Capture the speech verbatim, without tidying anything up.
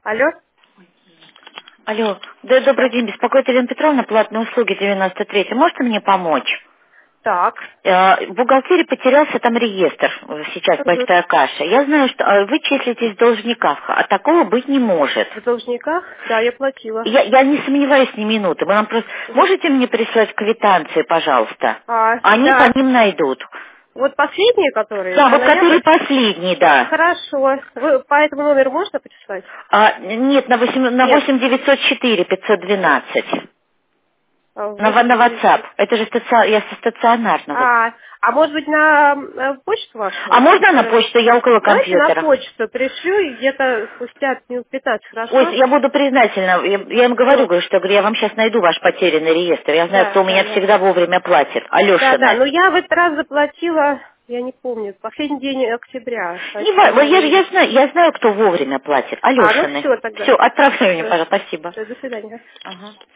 Алло? Алло, да, добрый день, беспокоит Елена Петровна, платные услуги девяносто три. Можете мне помочь? Так. Э, В бухгалтерии потерялся там реестр, э, сейчас Мгм. большая каша. Я знаю, что э, вы числитесь в должниках, а такого быть не может. В должниках? Да, я платила. Я, я не сомневаюсь ни минуты. Вы нам просто Мгм. можете мне прислать квитанции, пожалуйста? А, Они по да. ним найдут. Вот последние, которые Да, за вот который ноябрь? последний, да. Хорошо. Вы по этому номеру можно прислать? А, нет, на восемь, на Нет. восемь девятьсот четыре пятьсот двенадцать. А, На, ва- на восемь WhatsApp. девятьсот. Это же стаци- я со стационарного. А, а может быть на э, почту вашу? А можно на Э, почту? Я около Давайте на компьютера. почту пришлю и где-то спустя минут пятнадцать, Ой, хорошо? я буду признательна. Я, я им говорю, Все. говорю, что говорю, я вам сейчас найду ваш потерянный реестр. Я знаю, Да, кто у да, меня да. всегда вовремя платит. Да, да. Алешина. Но я в этот раз заплатила, я не помню, последний день октября. Не ва- Поэтому, я, же- наверное. я, знаю, я знаю, кто вовремя платит. А, ну Алешины. все тогда. Все, отправляй мне, Все, пожалуйста. Спасибо. до свидания. Ага.